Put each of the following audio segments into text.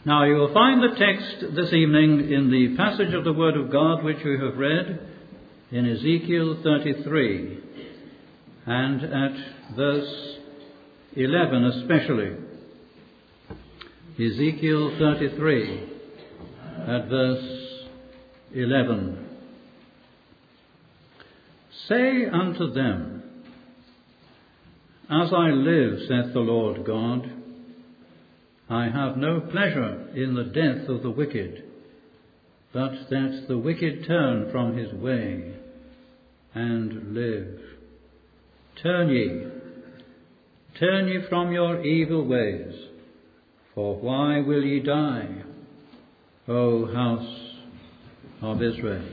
Now you will find the text this evening in the passage of the Word of God which we have read in Ezekiel 33 and at verse 11 especially. Ezekiel 33 at verse 11. Say unto them, As I live, saith the Lord God, I have no pleasure in the death of the wicked, but that the wicked turn from his way and live. Turn ye from your evil ways, for why will ye die, O house of Israel?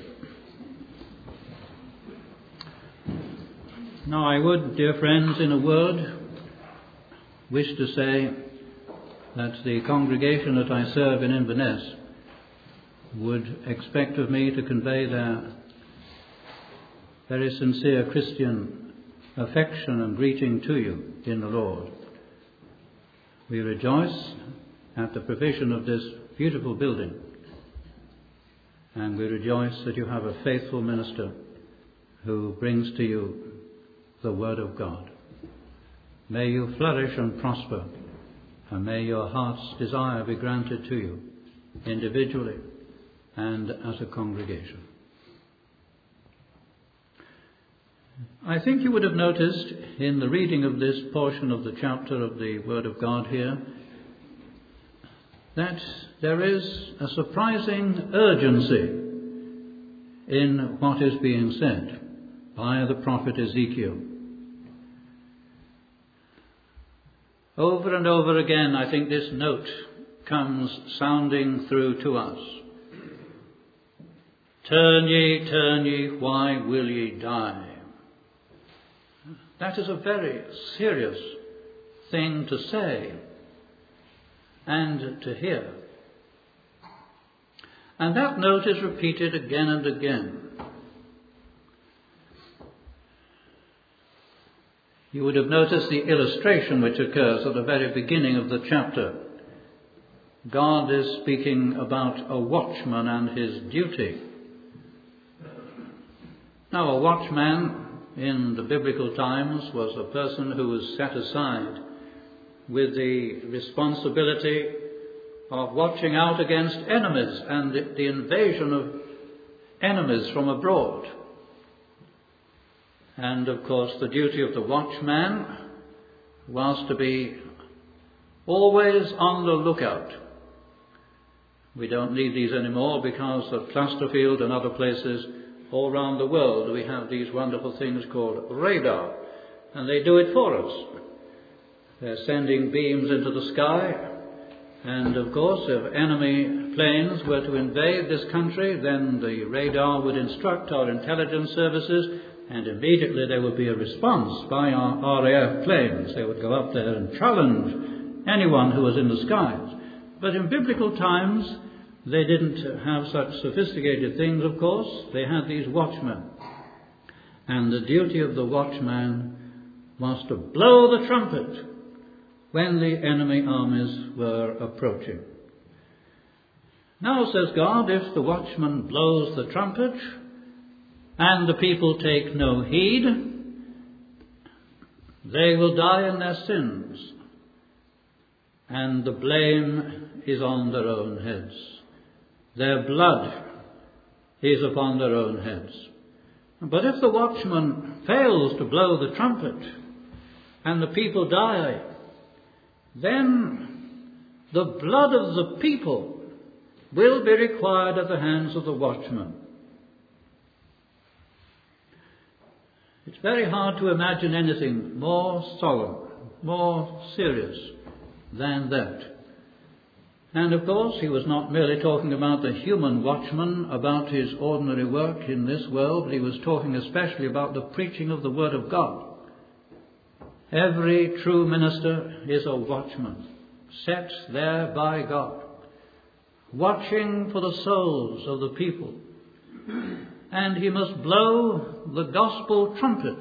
Now I would, dear friends, in a word, wish to say that the congregation that I serve in Inverness would expect of me to convey their very sincere Christian affection and greeting to you in the Lord. We rejoice at the provision of this beautiful building, and we rejoice that you have a faithful minister who brings to you the Word of God. May you flourish and prosper, and may your heart's desire be granted to you, individually and as a congregation. I think you would have noticed in the reading of this portion of the chapter of the Word of God here that there is a surprising urgency in what is being said by the prophet Ezekiel. Over and over again, I think this note comes sounding through to us. Turn ye, why will ye die? That is a very serious thing to say and to hear. And that note is repeated again and again. You would have noticed the illustration which occurs at the very beginning of the chapter. God is speaking about a watchman and his duty. Now, a watchman in the biblical times was a person who was set aside with the responsibility of watching out against enemies and the invasion of enemies from abroad. And of course the duty of the watchman was to be always on the lookout. We don't need these anymore because at Plasterfield and other places all around the world we have these wonderful things called radar, and they do it for us. They're sending beams into the sky, and of course if enemy planes were to invade this country, then the radar would instruct our intelligence services, and immediately there would be a response by our RAF planes. They would go up there and challenge anyone who was in the skies. But in biblical times, they didn't have such sophisticated things, of course. They had these watchmen. And the duty of the watchman was to blow the trumpet when the enemy armies were approaching. Now, says God, if the watchman blows the trumpet and the people take no heed, they will die in their sins, and the blame is on their own heads. Their blood is upon their own heads. But if the watchman fails to blow the trumpet and the people die, then the blood of the people will be required at the hands of the watchman. It's very hard to imagine anything more solemn, more serious than that. And of course, he was not merely talking about the human watchman, about his ordinary work in this world, but he was talking especially about the preaching of the Word of God. Every true minister is a watchman, set there by God, watching for the souls of the people. And he must blow the gospel trumpet,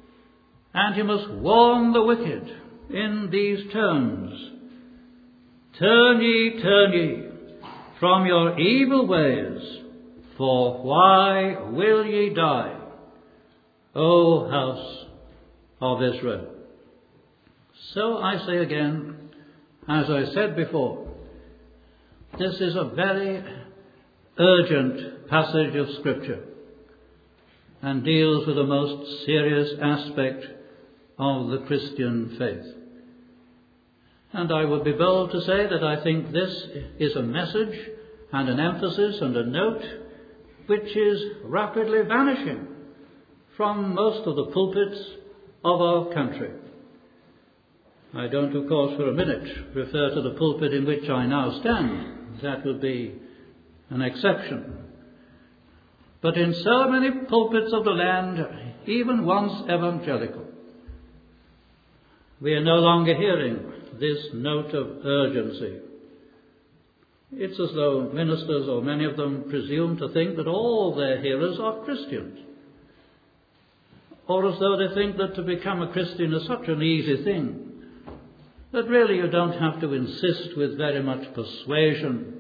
and he must warn the wicked in these terms. turn ye from your evil ways, for why will ye die, O house of Israel? So I say again, as I said before, this is a very urgent passage of Scripture and deals with the most serious aspect of the Christian faith. And I would be bold to say that I think this is a message and an emphasis and a note which is rapidly vanishing from most of the pulpits of our country. I don't, of course, for a minute refer to the pulpit in which I now stand. That would be an exception. But in so many pulpits of the land, even once evangelical, we are no longer hearing this note of urgency. It's as though ministers, or many of them, presume to think that all their hearers are Christians, or as though they think that to become a Christian is such an easy thing, that really you don't have to insist with very much persuasion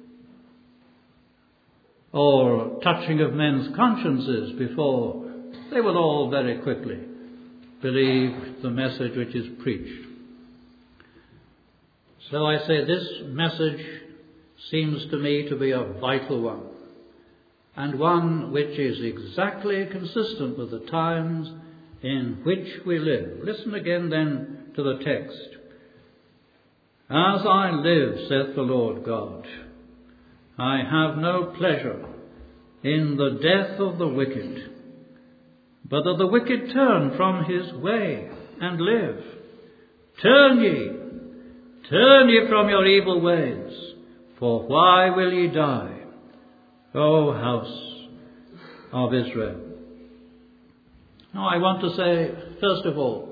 or touching of men's consciences before they will all very quickly believe the message which is preached. So I say this message seems to me to be a vital one, and one which is exactly consistent with the times in which we live. Listen again then to the text. As I live, saith the Lord God, I have no pleasure in the death of the wicked, but that the wicked turn from his way and live. Turn ye from your evil ways, for why will ye die, O house of Israel? Now I want to say, first of all,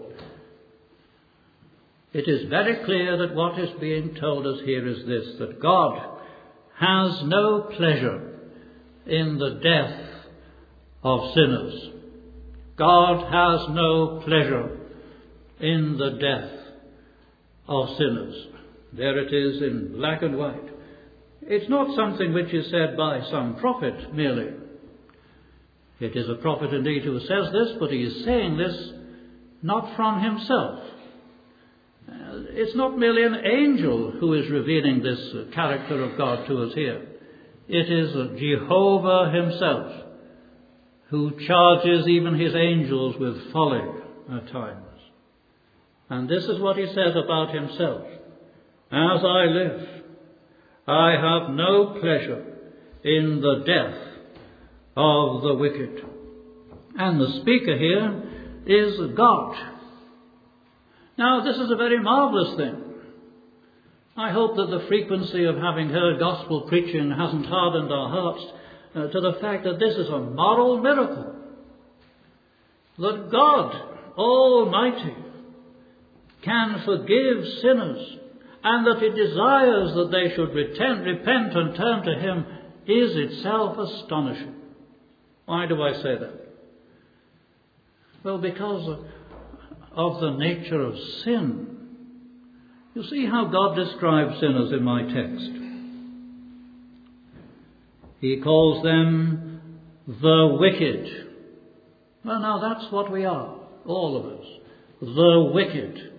it is very clear that what is being told us here is this, that God has no pleasure in the death of sinners. God has no pleasure in the death of sinners. There it is in black and white. It's not something which is said by some prophet merely. It is a prophet indeed who says this, but he is saying this not from himself. It's not merely an angel who is revealing this character of God to us here. It is Jehovah himself who charges even his angels with folly at times. And this is what he says about himself. As I live, I have no pleasure in the death of the wicked. And the speaker here is God. Now, this is a very marvellous thing. I hope that the frequency of having heard gospel preaching hasn't hardened our hearts to the fact that this is a moral miracle. That God Almighty can forgive sinners, and that he desires that they should repent and turn to him is itself astonishing. Why do I say that? Well, because of the nature of sin. You see how God describes sinners in my text. He calls them the wicked. Well, now that's what we are, all of us. The wicked.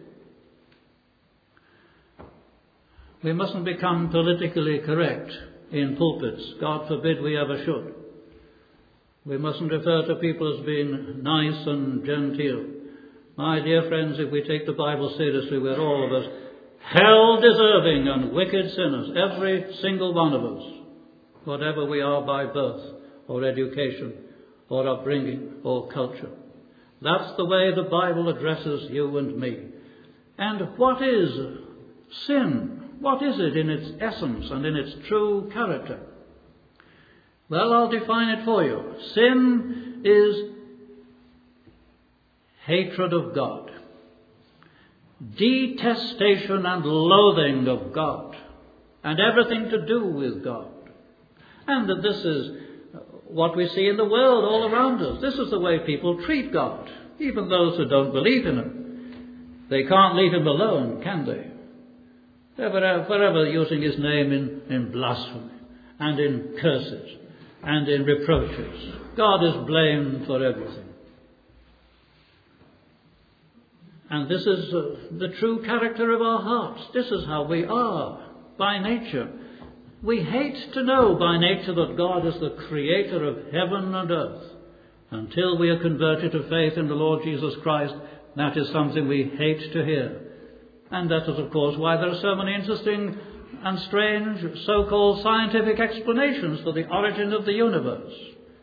We mustn't become politically correct in pulpits. God forbid we ever should. We mustn't refer to people as being nice and genteel. My dear friends, if we take the Bible seriously, we're all of us hell-deserving and wicked sinners, every single one of us, whatever we are by birth or education or upbringing or culture. That's the way the Bible addresses you and me. And what is sin? What is it in its essence and in its true character? Well, I'll define it for you. Sin is hatred of God, detestation and loathing of God, and everything to do with God. And that this is what we see in the world all around us. This is the way people treat God, even those who don't believe in him. They can't leave him alone, can they? They were forever using his name in blasphemy and in curses and in reproaches. God is blamed for everything. And this is the true character of our hearts. This is how we are by nature. We hate to know by nature that God is the creator of heaven and earth. Until we are converted to faith in the Lord Jesus Christ, that is something we hate to hear. And that is, of course, why there are so many interesting and strange so-called scientific explanations for the origin of the universe.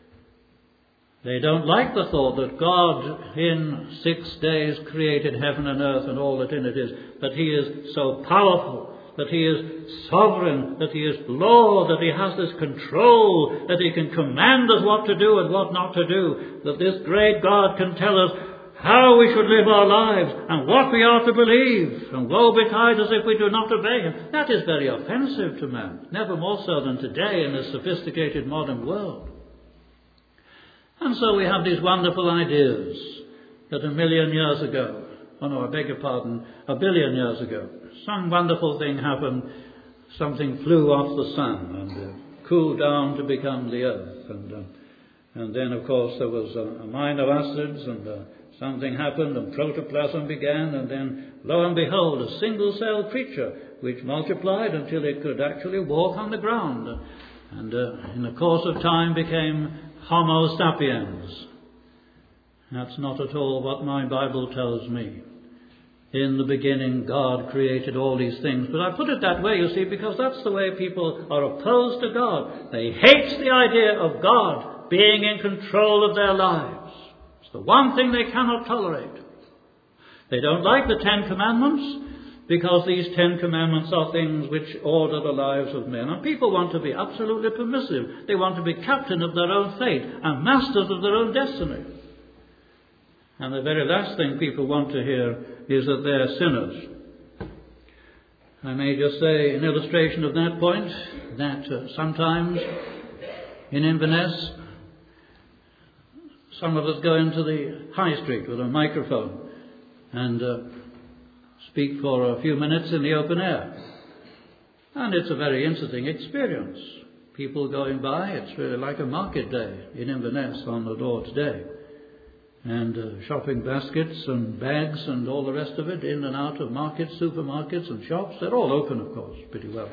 They don't like the thought that God in 6 days created heaven and earth and all that in it is, that he is so powerful, that he is sovereign, that he is Lord, that he has this control, that he can command us what to do and what not to do, that this great God can tell us how we should live our lives and what we are to believe, and woe betide us if we do not obey him. That is very offensive to man, never more so than today in this sophisticated modern world. And so we have these wonderful ideas that 1 billion years ago, a billion years ago, some wonderful thing happened. Something flew off the sun and cooled down to become the earth. And then, of course, there was a mine of acids, and something happened, and protoplasm began, and then, lo and behold, a single-celled creature which multiplied until it could actually walk on the ground. And in the course of time became Homo sapiens. That's not at all what my Bible tells me. In the beginning, God created all these things. But I put it that way, you see, because that's the way people are opposed to God. They hate the idea of God being in control of their lives. It's the one thing they cannot tolerate. They don't like the 10 Commandments, because these 10 Commandments are things which order the lives of men. And people want to be absolutely permissive. They want to be captain of their own fate and masters of their own destiny. And the very last thing people want to hear is that they're sinners. I may just say, in illustration of that point, that sometimes in Inverness, some of us go into the high street with a microphone and speak for a few minutes in the open air. And it's a very interesting experience. People going by, it's really like a market day in Inverness on the Lord's Day. And shopping baskets and bags and all the rest of it, in and out of markets, supermarkets and shops. They're all open, of course, pretty well.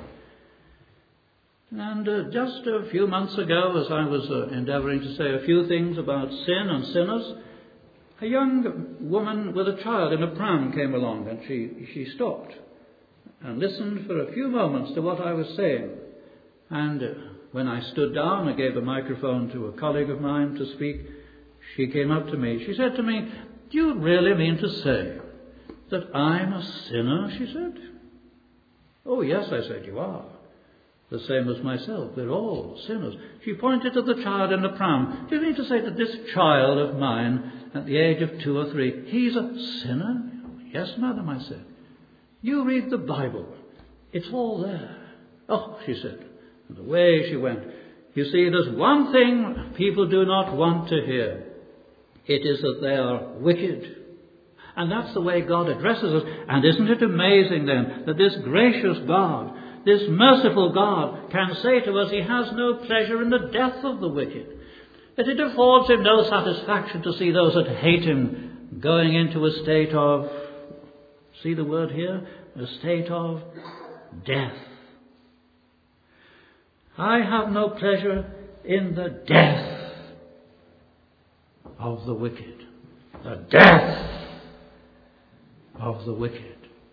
And just a few months ago, as I was endeavouring to say a few things about sin and sinners, a young woman with a child in a pram came along, and she stopped and listened for a few moments to what I was saying. And when I stood down and gave a microphone to a colleague of mine to speak, she came up to me. She said to me, "Do you really mean to say that I'm a sinner?" she said. "Oh, yes," I said, "you are. The same as myself. We're all sinners." She pointed to the child in the pram. "Do you mean to say that this child of mine, at the age of 2 or 3, he's a sinner?" "Yes, madam," I said. "You read the Bible. It's all there." "Oh," she said, and away she went. You see, there's one thing people do not want to hear. It is that they are wicked. And that's the way God addresses us. And isn't it amazing then that this gracious God, this merciful God, can say to us he has no pleasure in the death of the wicked. That it affords him no satisfaction to see those that hate him going into a state of, see the word here, a state of death. I have no pleasure in the death of the wicked. The death of the wicked.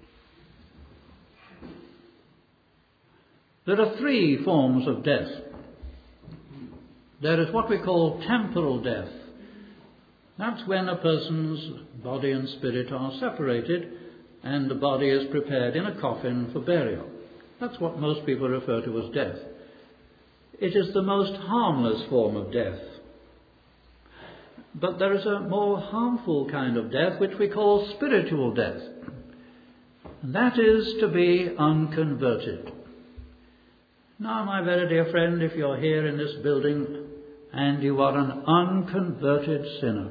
There are 3 forms of death. There is what we call temporal death. That's when a person's body and spirit are separated and the body is prepared in a coffin for burial. That's what most people refer to as death. It is the most harmless form of death. But there is a more harmful kind of death which we call spiritual death. And that is to be unconverted. Now, my very dear friend, if you're here in this building and you are an unconverted sinner,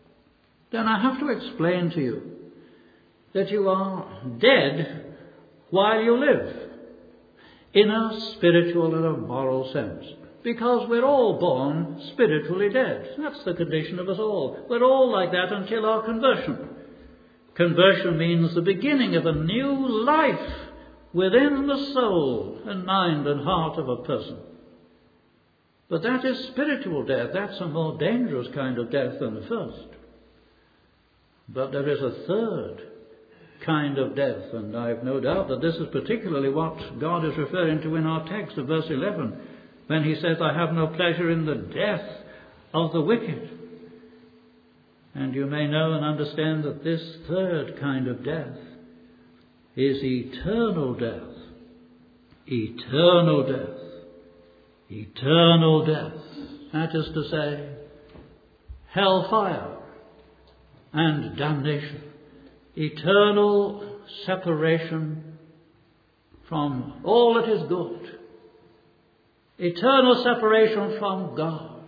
then I have to explain to you that you are dead while you live, in a spiritual and a moral sense. Because we're all born spiritually dead. That's the condition of us all. We're all like that until our conversion. Conversion means the beginning of a new life within the soul and mind and heart of a person. But that is spiritual death. That's a more dangerous kind of death than the first. But there is a third kind of death, and I have no doubt that this is particularly what God is referring to in our text of verse 11, when he says, I have no pleasure in the death of the wicked. And you may know and understand that this third kind of death is eternal death. Eternal death. Eternal death. That is to say, hellfire and damnation. Eternal separation from all that is good. Eternal separation from God.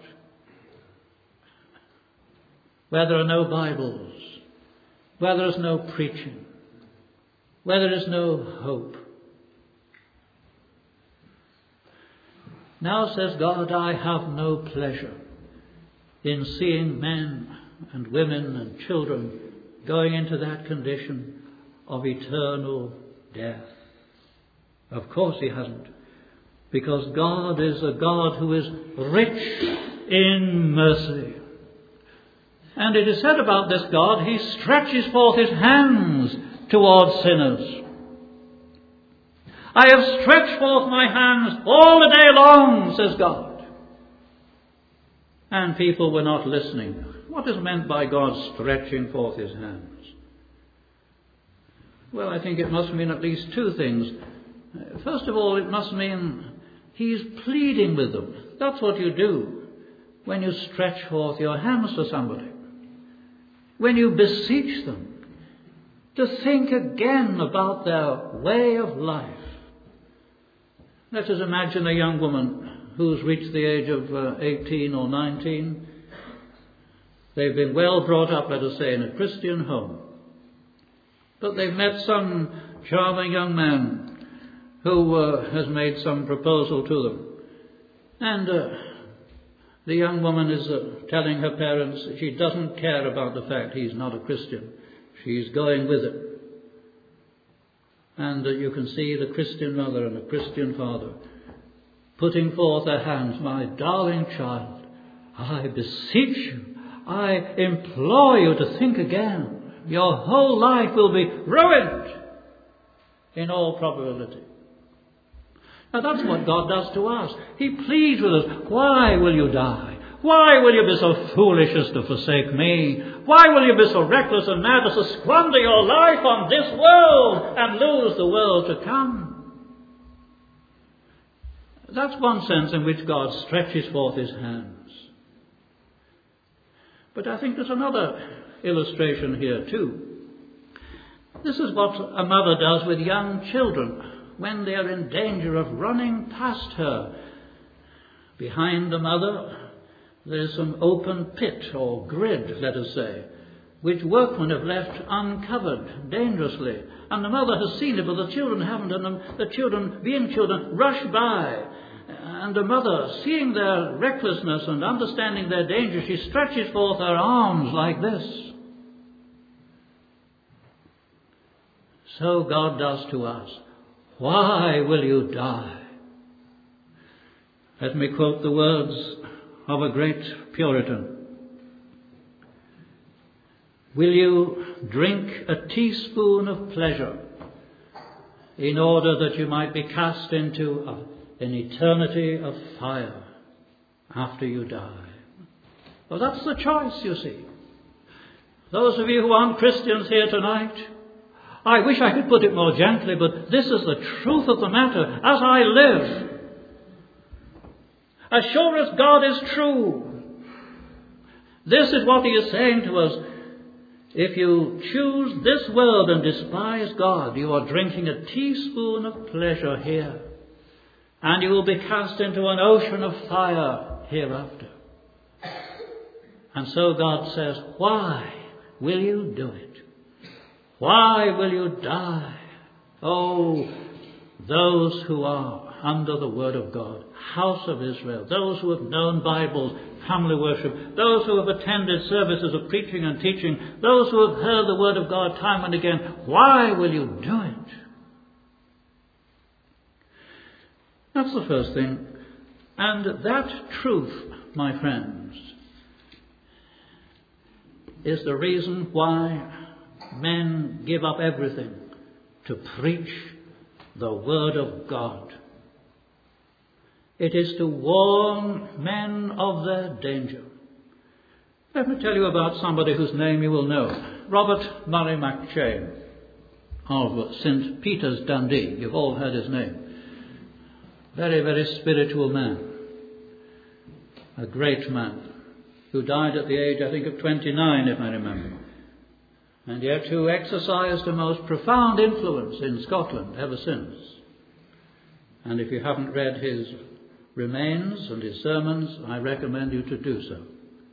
Where there are no Bibles, where there is no preaching, where there is no hope. Now says God, I have no pleasure in seeing men and women and children going into that condition of eternal death. Of course he hasn't. Because God is a God who is rich in mercy. And it is said about this God, he stretches forth his hands towards sinners. I have stretched forth my hands all the day long, says God. And people were not listening. What is meant by God stretching forth his hands? Well, I think it must mean at least two things. First of all, it must mean he's pleading with them. That's what you do when you stretch forth your hands to somebody. When you beseech them to think again about their way of life. Let us imagine a young woman who's reached the age of 18 or 19. They've been well brought up, let us say, in a Christian home. But they've met some charming young man who has made some proposal to them. And the young woman is telling her parents she doesn't care about the fact he's not a Christian. She's going with it. And you can see the Christian mother and the Christian father putting forth their hands. My darling child, I beseech you, I implore you to think again. Your whole life will be ruined in all probability. Now that's what God does to us. He pleads with us. Why will you die? Why will you be so foolish as to forsake me? Why will you be so reckless and mad as to squander your life on this world and lose the world to come? That's one sense in which God stretches forth his hands. But I think there's another illustration here too. This is what a mother does with young children when they are in danger of running past her. Behind the mother, there's some open pit or grid, let us say, which workmen have left uncovered dangerously. And the mother has seen it, but the children haven't. And the children, being children, rush by. And the mother, seeing their recklessness and understanding their danger, she stretches forth her arms like this. So God does to us. Why will you die? Let me quote the words of a great Puritan. Will you drink a teaspoon of pleasure in order that you might be cast into an eternity of fire after you die? Well, that's the choice, you see. Those of you who aren't Christians here tonight, I wish I could put it more gently, but this is the truth of the matter. As I live, as sure as God is true, this is what he is saying to us. If you choose this world and despise God, you are drinking a teaspoon of pleasure here, and you will be cast into an ocean of fire hereafter. And so God says, why will you do it? Why will you die? Oh, those who are under the Word of God, house of Israel, those who have known Bibles, family worship, those who have attended services of preaching and teaching, those who have heard the Word of God time and again, why will you do it? That's the first thing. And that truth, my friends, is the reason why men give up everything to preach the Word of God. It is to warn men of their danger. Let me tell you about somebody whose name you will know. Robert Murray McCheyne of St. Peter's, Dundee. You've all heard his name. Very, very spiritual man. A great man who died at the age, I think, of 29, if I remember. And yet who exercised a most profound influence in Scotland ever since. And if you haven't read his remains and his sermons, I recommend you to do so.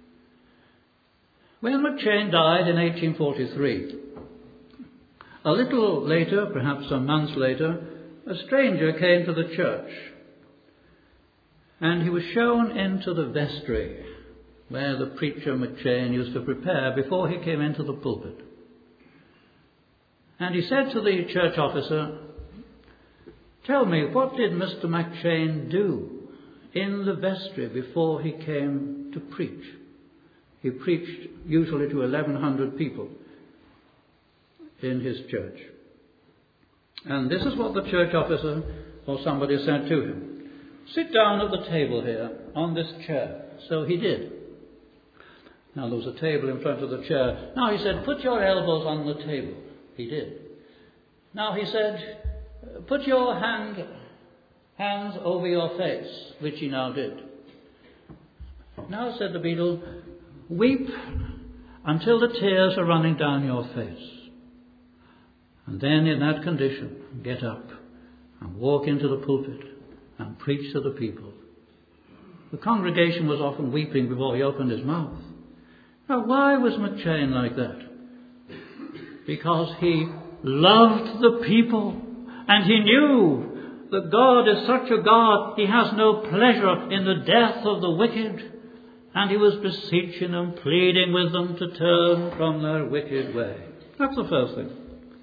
When McCheyne died in 1843, a little later, perhaps some months later, a stranger came to the church, and he was shown into the vestry where the preacher McCheyne used to prepare before he came into the pulpit. And he said to the church officer, "Tell me, what did Mr. McCheyne do in the vestry before he came to preach?" He preached usually to 1,100 people in his church. And this is what the church officer or somebody said to him: "Sit down at the table here on this chair." So he did. Now there was a table in front of the chair. Now he said, "Put your elbows on the table." He did. Now he said, "Put your hands over your face," which he now did. "Now," said the beadle, "weep until the tears are running down your face. And then in that condition, get up and walk into the pulpit and preach to the people." The congregation was often weeping before he opened his mouth. Now, why was McCheyne like that? Because he loved the people, and he knew that God is such a God, he has no pleasure in the death of the wicked, and he was beseeching them, pleading with them to turn from their wicked way. That's the first thing.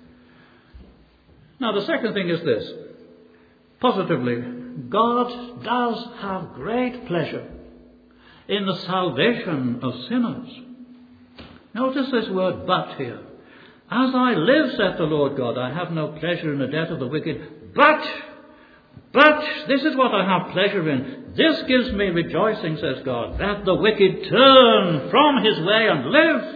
Now, the second thing is this. Positively, God does have great pleasure in the salvation of sinners. Notice this word "but" here. "As I live, saith the Lord God, I have no pleasure in the death of the wicked, but this is what I have pleasure in. This gives me rejoicing, says God, that the wicked turn from his way and live."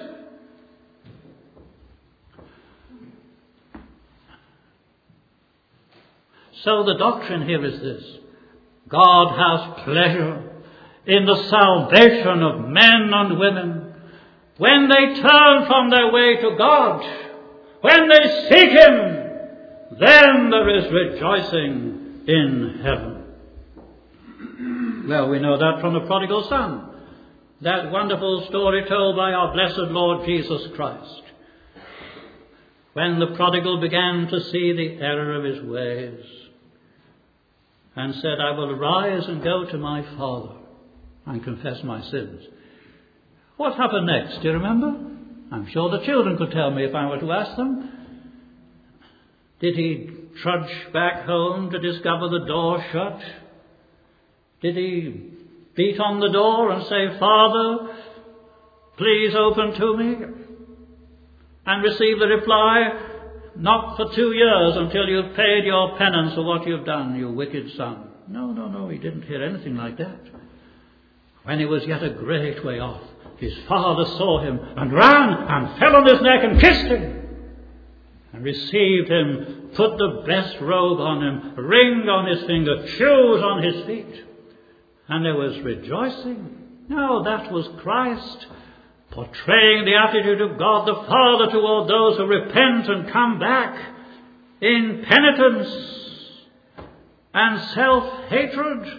So the doctrine here is this: God has pleasure in the salvation of men and women when they turn from their way to God. When they seek him, then there is rejoicing in heaven. Well, we know that from the prodigal son, that wonderful story told by our blessed Lord Jesus Christ. When the prodigal began to see the error of his ways and said, "I will arise and go to my father and confess my sins." What happened next? Do you remember? I'm sure the children could tell me if I were to ask them. Did he trudge back home to discover the door shut? Did he beat on the door and say, "Father, please open to me"? And receive the reply, "Not for 2 years until you've paid your penance for what you've done, you wicked son." No, he didn't hear anything like that. When he was yet a great way off, his father saw him and ran and fell on his neck and kissed him and received him, put the best robe on him, ring on his finger, shoes on his feet. And there was rejoicing. No, that was Christ portraying the attitude of God the Father toward those who repent and come back in penitence and self-hatred.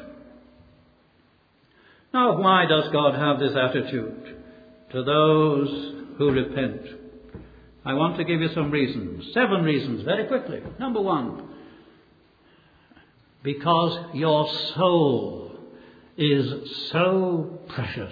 Now, why does God have this attitude to those who repent I want to give you some reasons. 7 reasons, very quickly. Number 1, because your soul is so precious.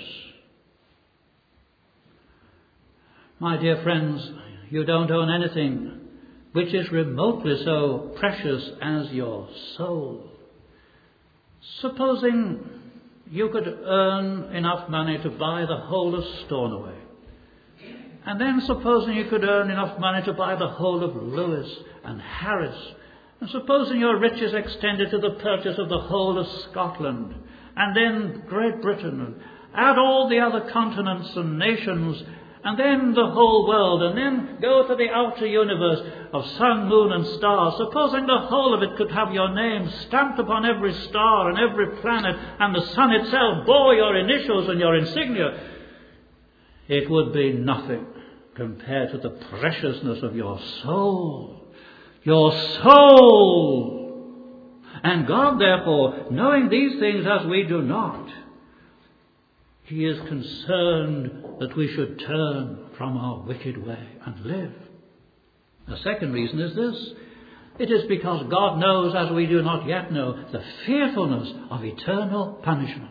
My dear friends, you don't own anything which is remotely so precious as your soul. Supposing you could earn enough money to buy the whole of Stornoway, and then supposing you could earn enough money to buy the whole of Lewis and Harris, and supposing your riches extended to the purchase of the whole of Scotland, and then Great Britain, and add all the other continents and nations, and then the whole world, and then go to the outer universe of sun, moon and stars. Supposing the whole of it could have your name stamped upon every star and every planet, and the sun itself bore your initials and your insignia, it would be nothing compared to the preciousness of your soul. Your soul! And God, therefore, knowing these things as we do not, He is concerned that we should turn from our wicked way and live. The second reason is this. It is because God knows, as we do not yet know, the fearfulness of eternal punishment.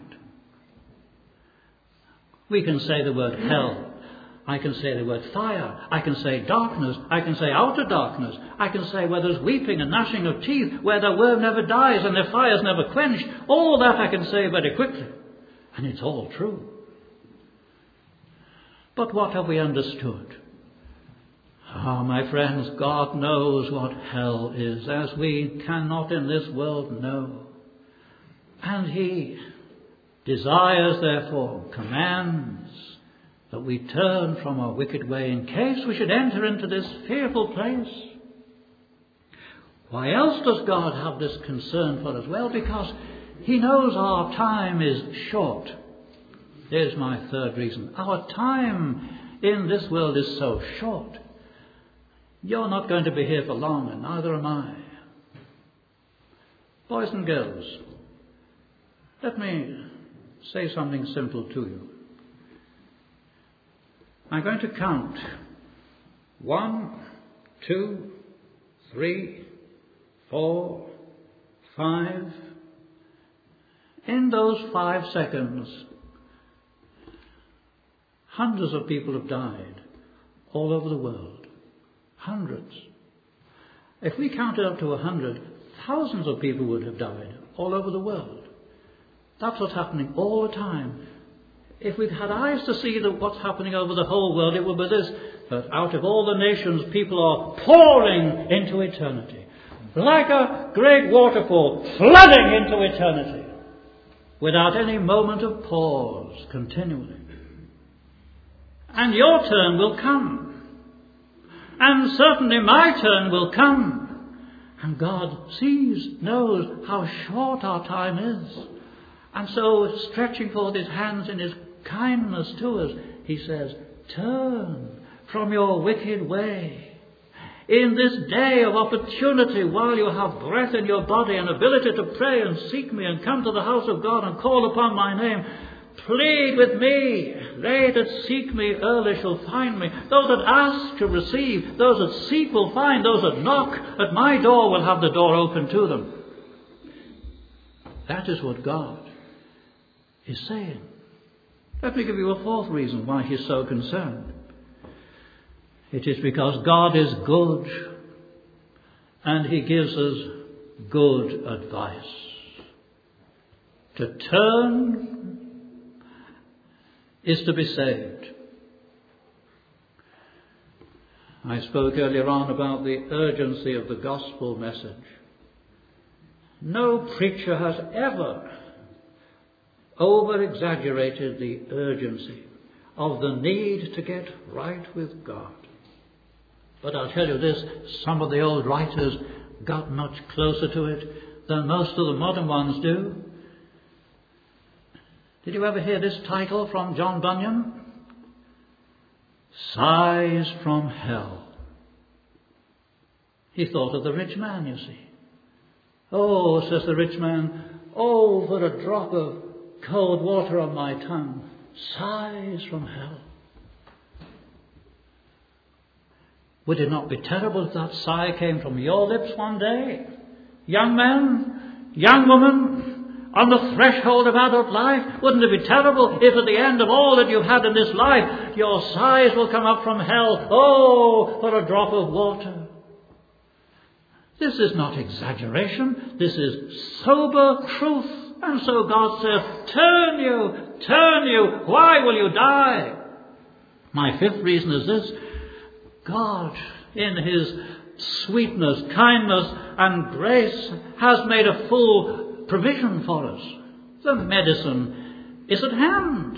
We can say the word hell. I can say the word fire. I can say darkness. I can say outer darkness. I can say where there's weeping and gnashing of teeth, where the worm never dies and the fire's never quenched. All that I can say very quickly. And it's all true. But what have we understood? My friends, God knows what hell is, as we cannot in this world know. And He desires, therefore, commands that we turn from our wicked way in case we should enter into this fearful place. Why else does God have this concern for us? Well, because He knows our time is short. There's my third reason. Our time in this world is so short. You're not going to be here for long, and neither am I. Boys and girls, let me say something simple to you. I'm going to count 1, 2, 3, 4, 5. In those 5 seconds, hundreds of people have died all over the world. Hundreds. If we counted up to 100, thousands of people would have died all over the world. That's what's happening all the time. If we'd had eyes to see what's happening over the whole world, it would be this, that out of all the nations, people are pouring into eternity. Like a great waterfall, flooding into eternity, without any moment of pause, continually. And your turn will come. And certainly my turn will come. And God sees, knows how short our time is. And so, stretching forth His hands in His kindness to us, He says, turn from your wicked way. In this day of opportunity, while you have breath in your body and ability to pray and seek me and come to the house of God and call upon my name, plead with me. They that seek me early shall find me. Those that ask shall receive. Those that seek will find. Those that knock at my door will have the door open to them. That is what God is saying. Let me give you a fourth reason why He's so concerned. It is because God is good, and He gives us good advice. To turn is to be saved. I spoke earlier on about the urgency of the gospel message. No preacher has ever over-exaggerated the urgency of the need to get right with God. But I'll tell you this, some of the old writers got much closer to it than most of the modern ones do. Did you ever hear this title from John Bunyan? Sighs from Hell. He thought of the rich man, you see. Oh, says the rich man, oh, for a drop of cold water on my tongue. Sighs from hell. Would it not be terrible if that sigh came from your lips one day? Young man, young woman, on the threshold of adult life, wouldn't it be terrible if at the end of all that you've had in this life, your sighs will come up from hell, oh, for a drop of water? This is not exaggeration, this is sober truth. And so God says, turn you, why will you die? My fifth reason is this: God, in his sweetness, kindness and grace, has made a full provision for us. The medicine is at hand.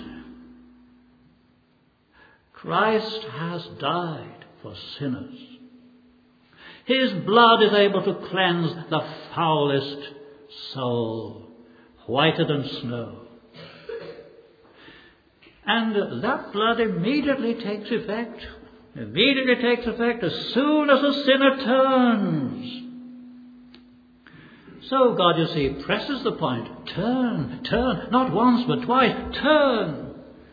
Christ has died for sinners. His blood is able to cleanse the foulest soul, whiter than snow. And that blood immediately takes effect as soon as a sinner turns. So God, you see, presses the point. Turn, not once but twice, turn.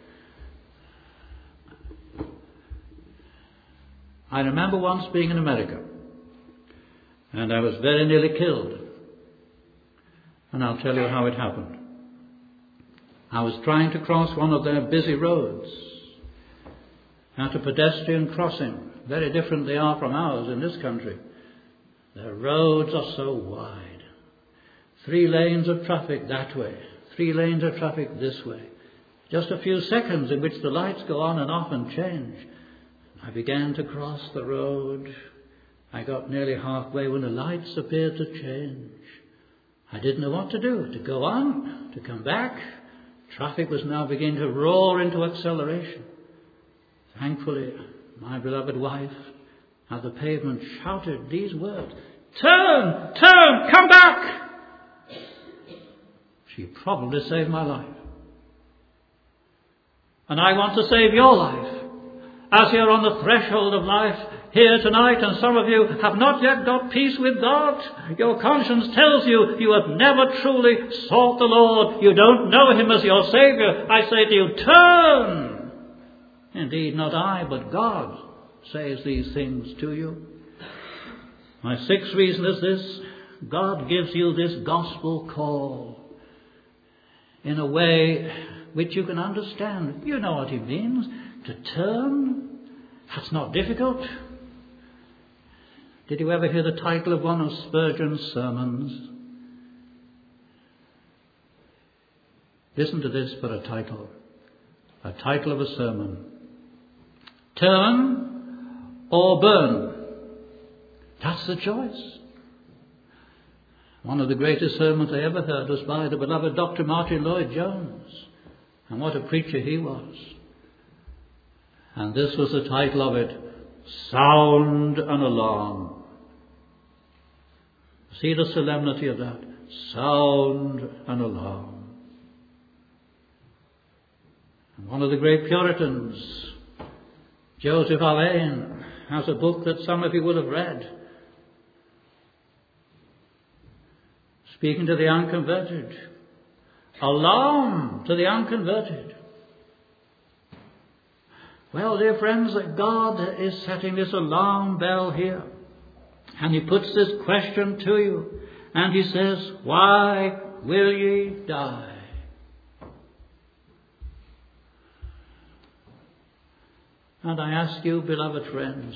I remember once being in America, and I was very nearly killed. And I'll tell you how it happened. I was trying to cross one of their busy roads at a pedestrian crossing. Very different they are from ours in this country. Their roads are so wide. 3 lanes of traffic that way, 3 lanes of traffic this way. Just a few seconds in which the lights go on and off and change. I began to cross the road. I got nearly halfway when the lights appeared to change. I didn't know what to do, to go on, to come back. Traffic was now beginning to roar into acceleration. Thankfully, my beloved wife at the pavement shouted these words, "Turn, come back!" She probably saved my life. And I want to save your life. As you're on the threshold of life here tonight, and some of you have not yet got peace with God, your conscience tells you you have never truly sought the Lord, you don't know him as your Saviour, I say to you, turn! Indeed, not I, but God says these things to you. My sixth reason is this: God gives you this gospel call in a way which you can understand. You know what he means. To turn, that's not difficult. Did you ever hear the title of one of Spurgeon's sermons? Listen to this for a title of a sermon. Turn or burn. That's the choice. One of the greatest sermons I ever heard was by the beloved Dr. Martin Lloyd-Jones. And what a preacher he was. And this was the title of it: Sound an Alarm. See the solemnity of that? Sound an alarm. And one of the great Puritans, Joseph Alleine, has a book that some of you will have read, speaking to the unconverted. Alarm to the unconverted. Well, dear friends, God is setting this alarm bell here. And he puts this question to you. And he says, why will ye die? And I ask you, beloved friends,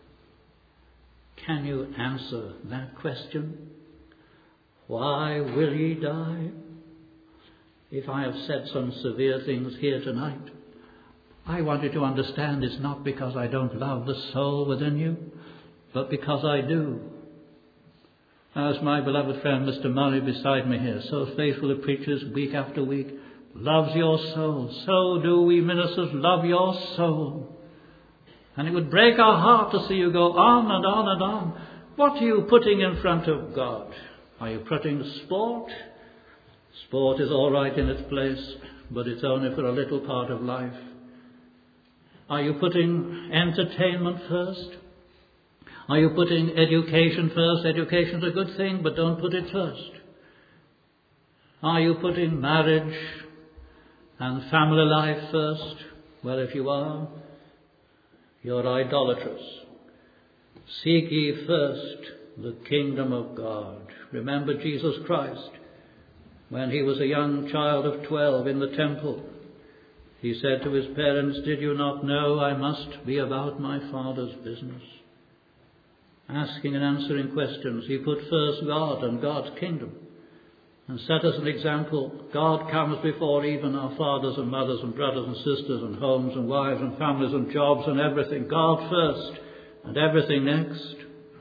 can you answer that question? Why will ye die? If I have said some severe things here tonight, I want you to understand it's not because I don't love the soul within you, but because I do. As my beloved friend Mr. Murray beside me here so faithfully preaches week after week, loves your soul. So do we ministers love your soul. And it would break our heart to see you go on and on and on. What are you putting in front of God? Are you putting sport? Sport is all right in its place, but it's only for a little part of life. Are you putting entertainment first? Are you putting education first? Education's a good thing, but don't put it first. Are you putting marriage and family life first? Well, if you are, you're idolatrous. Seek ye first the kingdom of God. Remember Jesus Christ, when he was a young child of 12 in the temple. He said to his parents, "Did you not know I must be about my Father's business?" Asking and answering questions. He put first God and God's kingdom, and set us an example. God comes before even our fathers and mothers and brothers and sisters and homes and wives and families and jobs and everything. God first and everything next.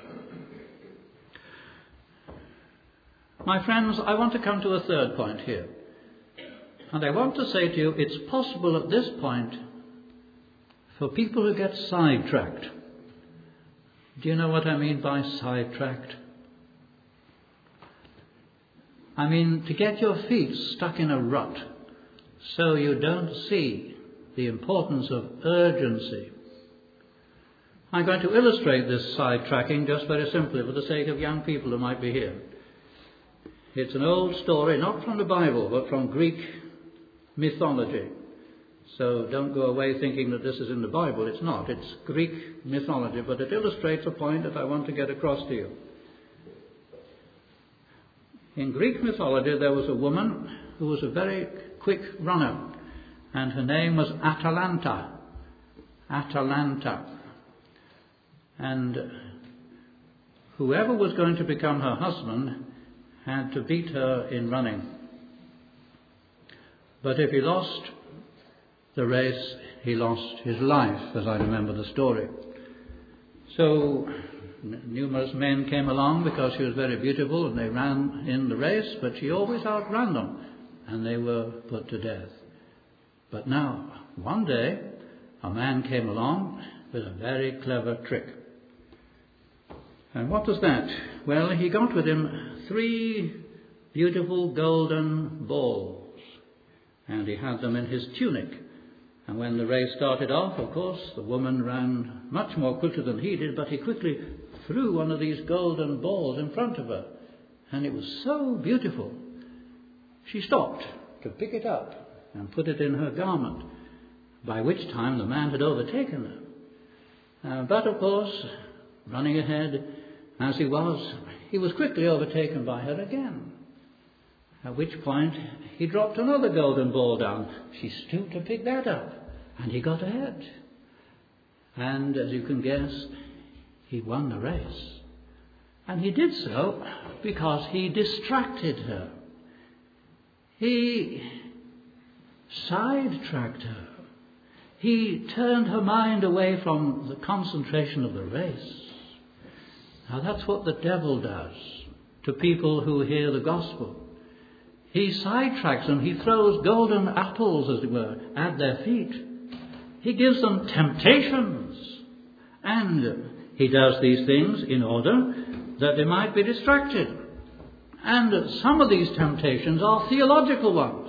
My friends, I want to come to a third point here. And I want to say to you, it's possible at this point for people to get sidetracked. Do you know what I mean by sidetracked? I mean to get your feet stuck in a rut so you don't see the importance of urgency. I'm going to illustrate this sidetracking just very simply for the sake of young people who might be here. It's an old story, not from the Bible, but from Greek mythology. So don't go away thinking that this is in the Bible. It's not. It's Greek mythology, but it illustrates a point that I want to get across to you. In Greek mythology, there was a woman who was a very quick runner, and her name was Atalanta. Atalanta. And whoever was going to become her husband had to beat her in running. But if he lost the race, he lost his life, as I remember the story. So numerous men came along because she was very beautiful, and they ran in the race, but she always outran them, and they were put to death. But now, one day, a man came along with a very clever trick. And what was that? Well, he got with him 3 beautiful golden balls, and he had them in his tunic. And when the race started off, of course, the woman ran much more quickly than he did, but he quickly threw one of these golden balls in front of her, and it was so beautiful. She stopped to pick it up and put it in her garment, by which time the man had overtaken her. But of course, running ahead as he was quickly overtaken by her again. At which point he dropped another golden ball down. She stooped to pick that up, and he got ahead. And as you can guess, he won the race. And he did so because he distracted her. He sidetracked her. He turned her mind away from the concentration of the race. Now that's what the devil does to people who hear the gospel. He sidetracks them. He throws golden apples, as it were, at their feet. He gives them temptations. And he does these things in order that they might be distracted. And some of these temptations are theological ones.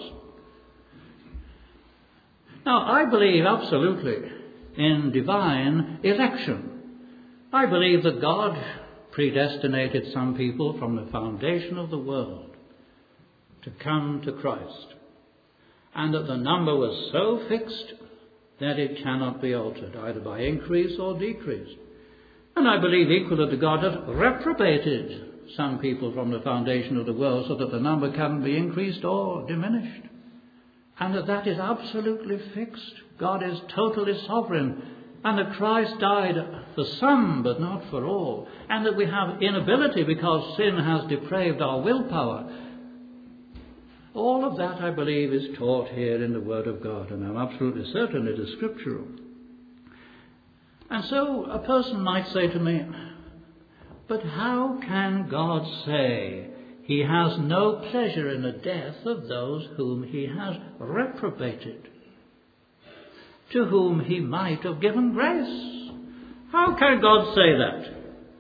Now, I believe absolutely in divine election. I believe that God predestinated some people from the foundation of the world to come to Christ, and that the number was so fixed that it cannot be altered, either by increase or decrease. And I believe equally that God has reprobated some people from the foundation of the world so that the number cannot be increased or diminished, and that is absolutely fixed. God is totally sovereign, and that Christ died for some but not for all, and that we have inability because sin has depraved our willpower. All of that, I believe, is taught here in the Word of God, and I'm absolutely certain it is scriptural. And so a person might say to me, but how can God say he has no pleasure in the death of those whom he has reprobated, to whom he might have given grace? How can God say that?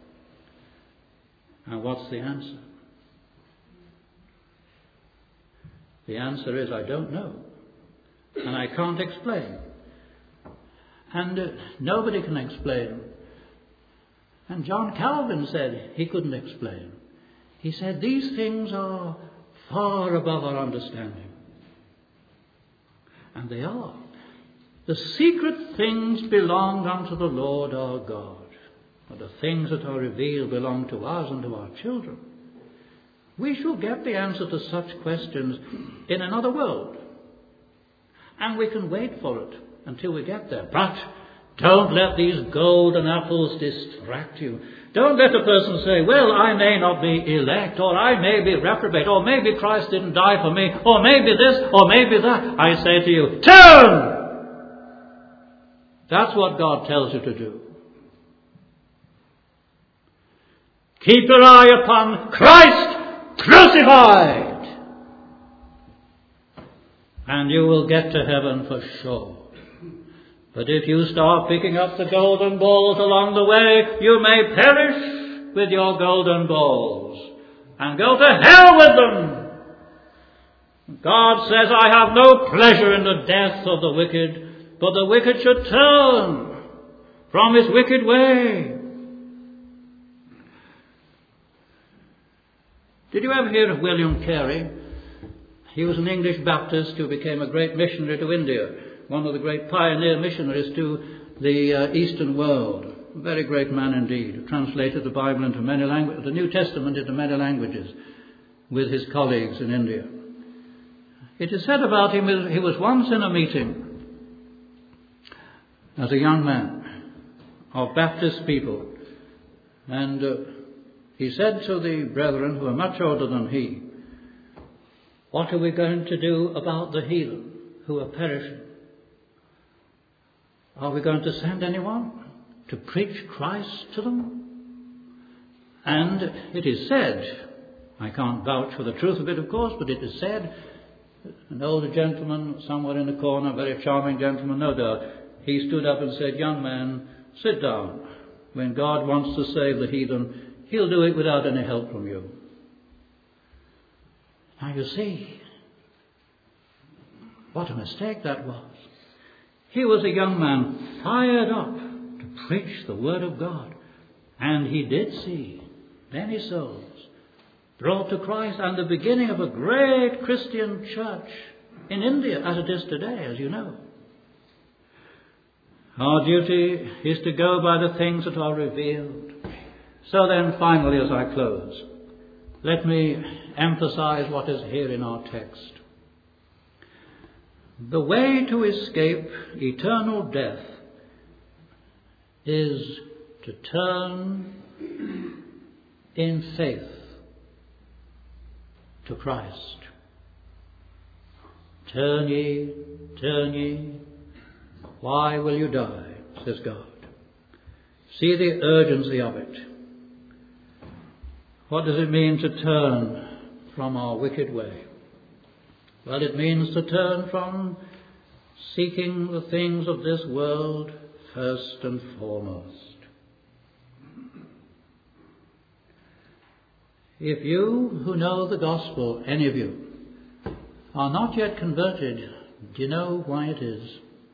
And what's the answer? The answer is, I don't know, and I can't explain. And nobody can explain. And John Calvin said he couldn't explain. He said, these things are far above our understanding. And they are. The secret things belong unto the Lord our God. but the things that are revealed belong to us and to our children. We shall get the answer to such questions in another world. And we can wait for it until we get there. But don't let these golden apples distract you. Don't let a person say, well, I may not be elect, or I may be reprobate, or maybe Christ didn't die for me, or maybe this, or maybe that. I say to you, turn! That's what God tells you to do. Keep your eye upon Christ crucified, and you will get to heaven for sure. But if you start picking up the golden balls along the way, you may perish with your golden balls and go to hell with them. God says, I have no pleasure in the death of the wicked, but the wicked should turn from his wicked way. Did you ever hear of William Carey? He was an English Baptist who became a great missionary to India, one of the great pioneer missionaries to the Eastern world. A very great man indeed, who translated the Bible into many languages, the New Testament into many languages with his colleagues in India. It is said about him, he was once in a meeting as a young man of Baptist people, and he said to the brethren, who are much older than he, what are we going to do about the heathen who are perishing? Are we going to send anyone to preach Christ to them? And it is said, I can't vouch for the truth of it, of course, but it is said, an older gentleman somewhere in the corner, a very charming gentleman, no doubt, he stood up and said, young man, sit down. When God wants to save the heathen, he'll do it without any help from you. Now you see, what a mistake that was. He was a young man fired up to preach the word of God. And he did see many souls brought to Christ and the beginning of a great Christian church in India, as it is today, as you know. Our duty is to go by the things that are revealed. So then, finally, as I close, let me emphasize what is here in our text. The way to escape eternal death is to turn in faith to Christ. Turn ye, why will you die, says God. See the urgency of it. What does it mean to turn from our wicked way? Well, it means to turn from seeking the things of this world first and foremost. If you who know the gospel, any of you, are not yet converted, do you know why it is?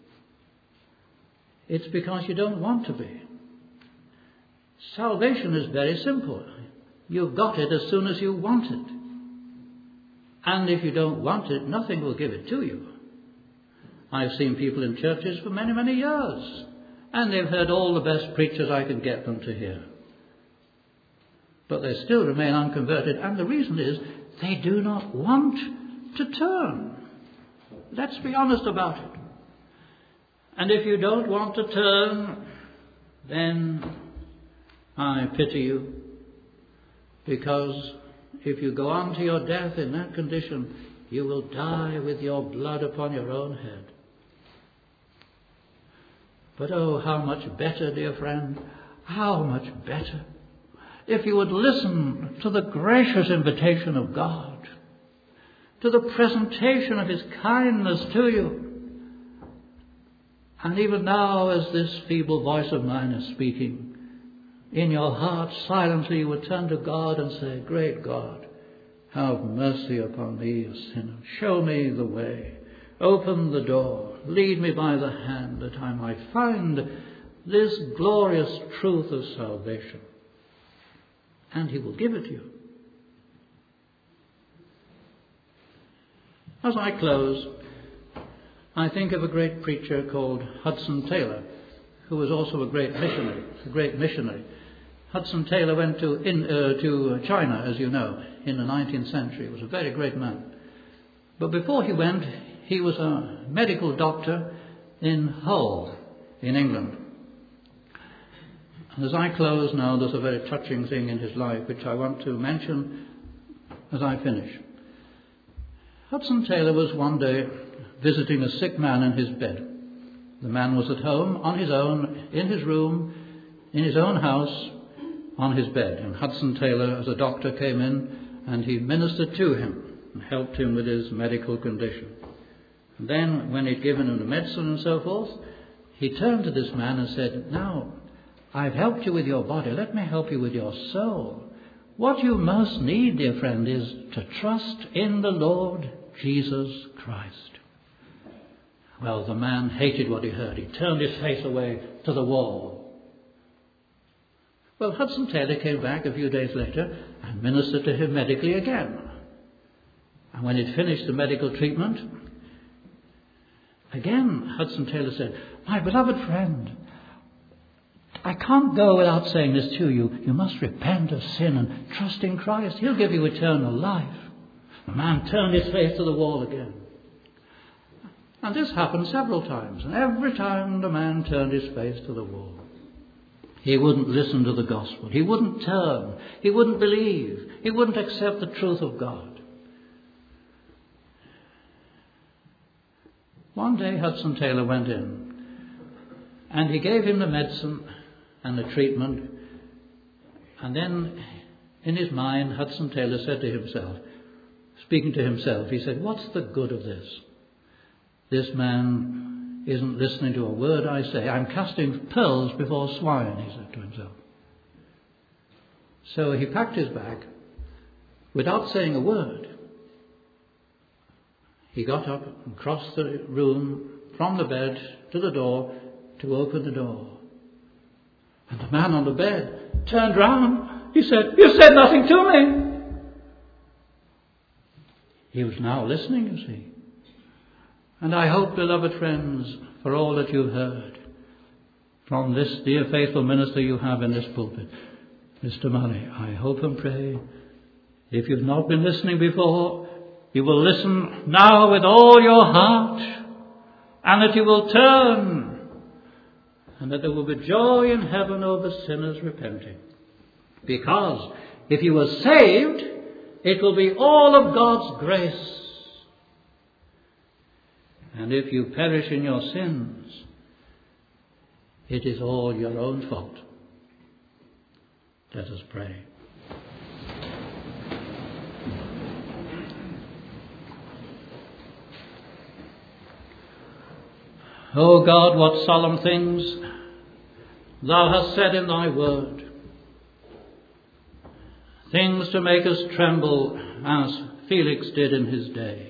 It's because you don't want to be. Salvation is very simple. You've got it as soon as you want it. And if you don't want it, nothing will give it to you. I've seen people in churches for many, many years, and they've heard all the best preachers I can get them to hear. But they still remain unconverted, and the reason is they do not want to turn. Let's be honest about it. And if you don't want to turn, then I pity you, because if you go on to your death in that condition, you will die with your blood upon your own head. But oh, how much better, dear friend, how much better, if you would listen to the gracious invitation of God, to the presentation of his kindness to you. And even now, as this feeble voice of mine is speaking, in your heart silently you would turn to God and say, great God, have mercy upon me, a sinner. Show me the way. Open the door. Lead me by the hand that I might find this glorious truth of salvation. And he will give it to you. As I close, I think of a great preacher called Hudson Taylor, who was also a great missionary. Hudson Taylor went to China, as you know, in the 19th century. He was a very great man. But before he went, he was a medical doctor in Hull, in England. And as I close now, there's a very touching thing in his life which I want to mention as I finish. Hudson Taylor was one day visiting a sick man in his bed. The man was at home, on his own, in his room, in his own house, on his bed. And Hudson Taylor, as a doctor, came in and he ministered to him and helped him with his medical condition. And then, when he'd given him the medicine and so forth, he turned to this man and said, "Now, I've helped you with your body. Let me help you with your soul. What you most need, dear friend, is to trust in the Lord Jesus Christ." Well, the man hated what he heard. He turned his face away to the wall. Well, Hudson Taylor came back a few days later and ministered to him medically again. And when he'd finished the medical treatment, again Hudson Taylor said, "My beloved friend, I can't go without saying this to you. You must repent of sin and trust in Christ. He'll give you eternal life." The man turned his face to the wall again. And this happened several times. And every time the man turned his face to the wall. He wouldn't listen to the gospel. He wouldn't turn. He wouldn't believe. He wouldn't accept the truth of God. One day Hudson Taylor went in and he gave him the medicine and the treatment. And then in his mind Hudson Taylor said to himself, speaking to himself, he said, "What's the good of this? This man isn't listening to a word I say. I'm casting pearls before swine," he said to himself. So he packed his bag without saying a word. He got up and crossed the room from the bed to the door to open the door. And the man on the bed turned round. He said, "You said nothing to me." He was now listening, you see. And I hope, beloved friends, for all that you've heard from this dear faithful minister you have in this pulpit, Mr. Murray, I hope and pray, if you've not been listening before, you will listen now with all your heart, and that you will turn, and that there will be joy in heaven over sinners repenting. Because if you are saved, it will be all of God's grace. And if you perish in your sins, it is all your own fault. Let us pray. O God, what solemn things thou hast said in thy word. Things to make us tremble as Felix did in his day.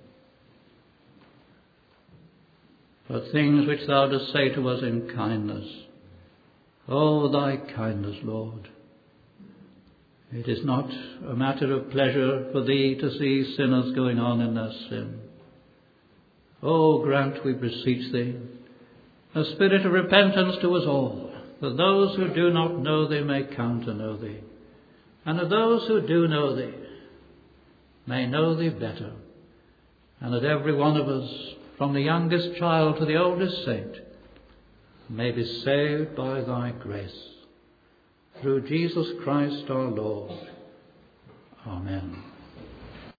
But things which thou dost say to us in kindness. Oh, thy kindness, Lord. It is not a matter of pleasure for thee to see sinners going on in their sin. Oh, grant, we beseech thee, a spirit of repentance to us all, that those who do not know thee may come to know thee, and that those who do know thee may know thee better, and that every one of us, from the youngest child to the oldest saint, may be saved by thy grace. Through Jesus Christ our Lord. Amen.